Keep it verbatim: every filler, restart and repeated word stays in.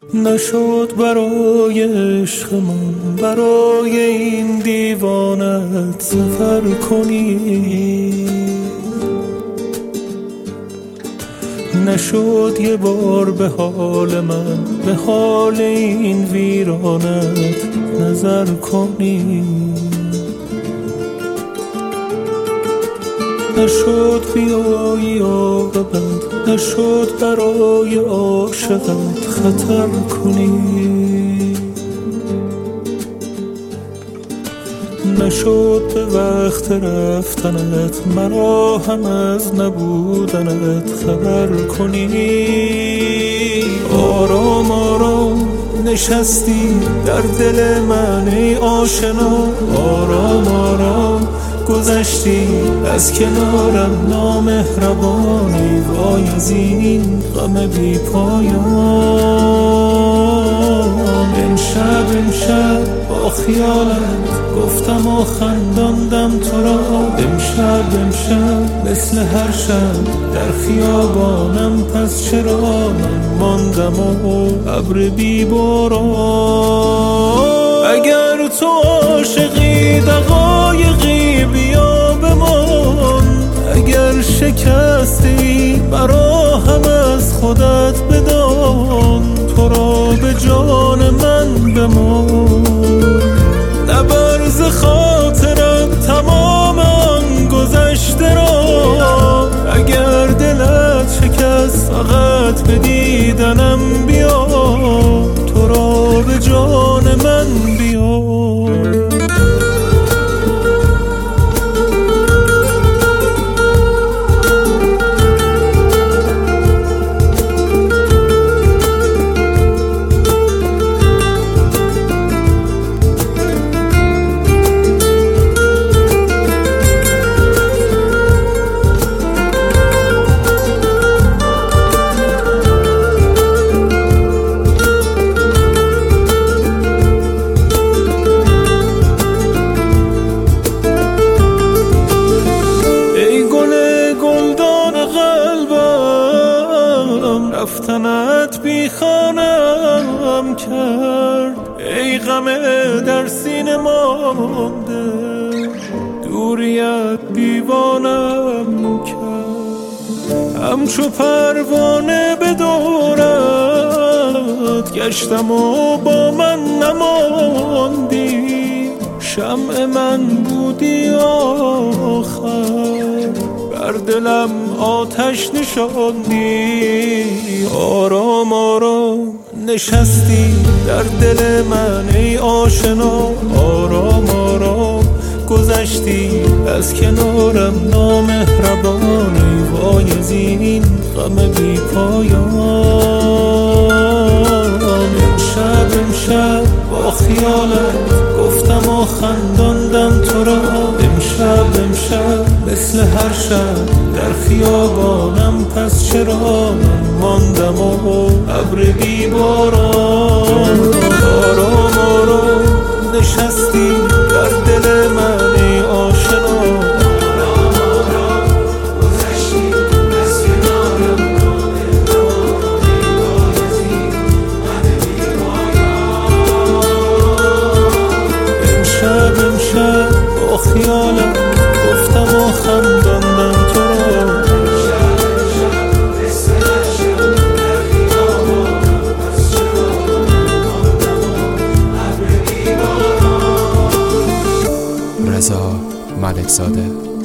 نشد برای عشق من برای این دیوانت سفر کنی، نشد یه بار به حال من به حال این ویرانت نظر کنی، نشد بیایی آب بد، نشد برای عاشقت خطر کنی، نشد به وقت رفتنت مرا هم از نبودنت خبر کنی. آرام آرام نشستی در دل من ای آشنا، آرام آرام گذشتی از کنارم نامهربانی، وای از این غم بی پایان. امشب امشب با خیالت گفتم و خنداندم تو را، امشب امشب مثل هر شب در خیابانم، پس چرا من ماندم و ابر بی باران. اگر تو عاشقی دقایقی بیا بمان، اگر شکستی مرا هم از خودت بدان، تو را به جان من بمان. نبرز خاطرم تمام آن گذشته را، اگر دلت شکست فقط به دیدنم بیا، تو را به جان من بیا. رفتنت بی خانم کرد، ای غم در سینه مانده، دوریت دیوانم کرد. همچو پروانه به دورت گشتم و با من نماندی، شمع من بودی آخر، بر دلم آتش نشاندی. آرام آرام نشستی در دل من ای آشنا، آرام آرام گذشتی از کنارم نامهربانی، وای از این غم بی پایان. امشب امشب با خیالت گفتم و خنداندم تو را، امشب امشب مثل هر شب در خیابانم، پس چرا من ماندم و ابر بی باران. آرام آرام نشستی در دل من ای آشنا، آرام آرام گذشتی از کنارم نامهربانی، وای از این غم بی پایان. امشب امشب با خیالم گفتم و خنداندم تو را، امشب امشب مثل هر شب در خیابانم، پس چرا من ماندم و ابر بی باران. رضا ملکزاده.